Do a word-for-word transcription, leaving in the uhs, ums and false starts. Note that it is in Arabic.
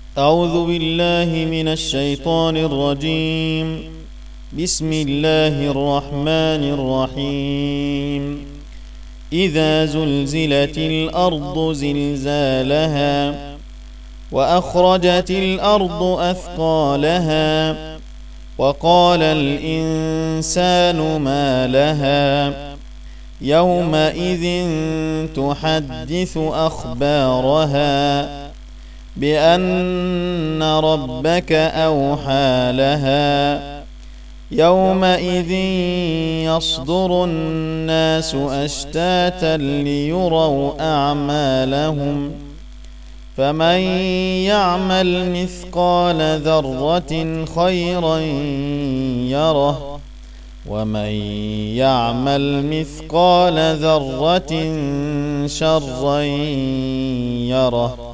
أعوذ بالله من الشيطان الرجيم. بسم الله الرحمن الرحيم. إذا زلزلت الأرض زلزالها وأخرجت الأرض أثقالها وقال الإنسان ما لها يومئذ تحدث أخبارها بأن ربك أوحى لها يومئذ يصدر الناس أشتاتا ليروا أعمالهم فمن يعمل مثقال ذرة خيرا يره ومن يعمل مثقال ذرة شرا يره.